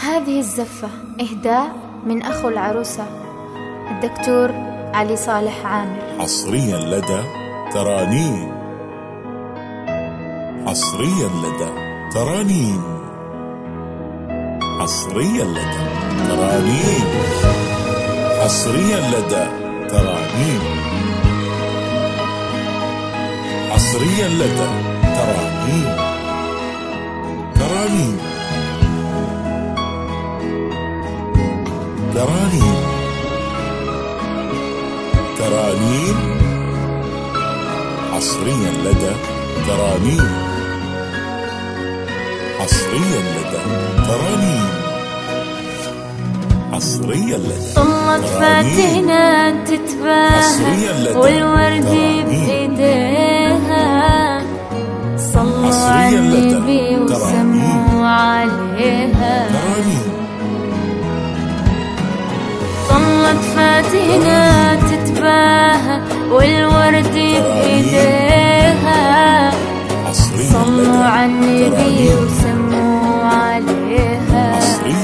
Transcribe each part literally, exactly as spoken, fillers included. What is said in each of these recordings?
هذه الزفة إهداء من أخو العروسة الدكتور علي صالح عامر، حصريا لدى ترانيم. حصريا لدى ترانيم. حصريا لدى ترانيم. حصريا لدى ترانيم. حصريا لدى ترانيم. ترانيم ترانيم ترانيم. حصريا لدى ترانيم. حصريا لدى ترانيم. حصريا لدى طلت فاتنة تتباهى والورد بإيديها، صلوا على النبي وسموا عليها. طلت فاتنة تتباهى والورد بإيديها، صلوا على النبي وسموا عليها.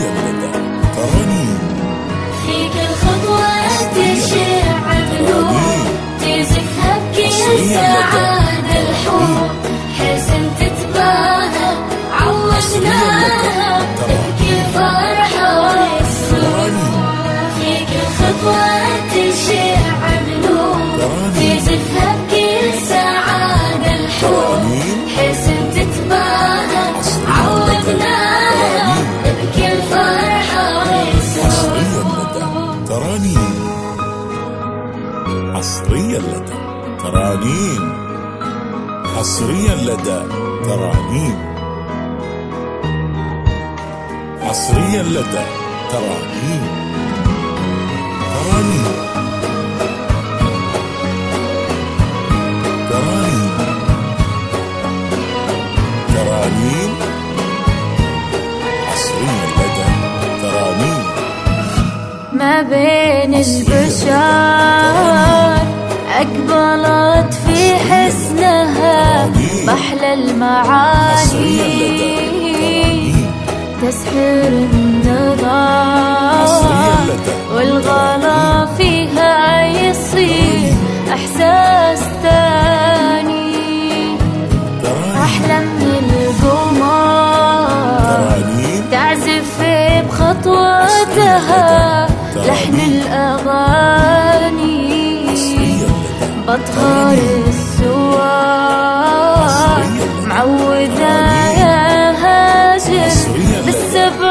في كل خطوة تشع بنور، تزفها بكل سعادة الحور، حزن تتباهى عوشناها بكل فرحة وسرور. في كل خطوة تشع بنور، تزفها بكل سعادة الحور، حزن تتباهى عوشناها بكل فرحة وسرور. ترانيم. حصريا لدى ترانيم. حصريا لدى ترانيم. حصريا لدى ترانيم. ترانيم ترانيم ترانيم. حصريا لدى ترانيم. ما بين البشر أقبلت في حسنها بحلى المعاني، تسحر النظر والغلا فيها يصير إحساس تاني، أحلى من القمر تعزف بخطواتها لحن الأغاني، بطهر السوار معودة يا هاجر بالسبع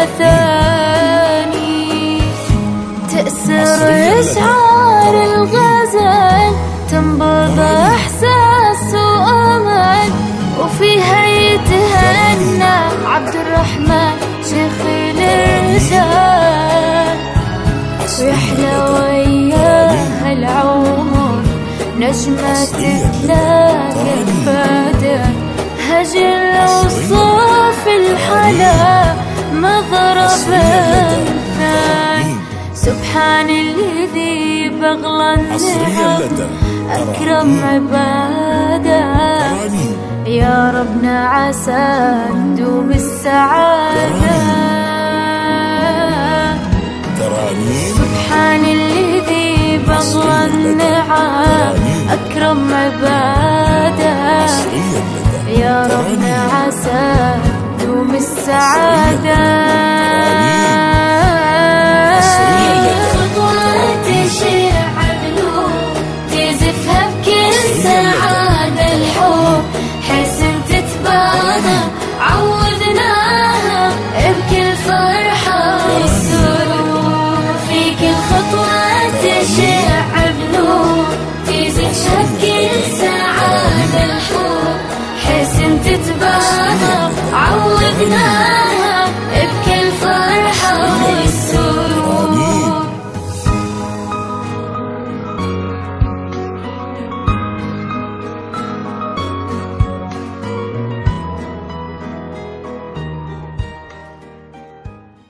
المثاني، تأثر إشعار الغزل تنبض إحساس وأمل، وفيها يتهنى عبد الرحمن شيخ الرجال، ويحلى وياها العمر نجمة تتلاقى فادة، هجر وصوف الحلا مضرب الثاني. سبحان الذي بغلى النعم أكرم عباده، يا ربنا عسى ندوم السعادة. سبحان الذي بغلى النعم أكرم عباده، يا ربنا عسى ندوم السعادة. خطوة تشع بنور، تزفها بكل سعادة الحور، حزن تتباهى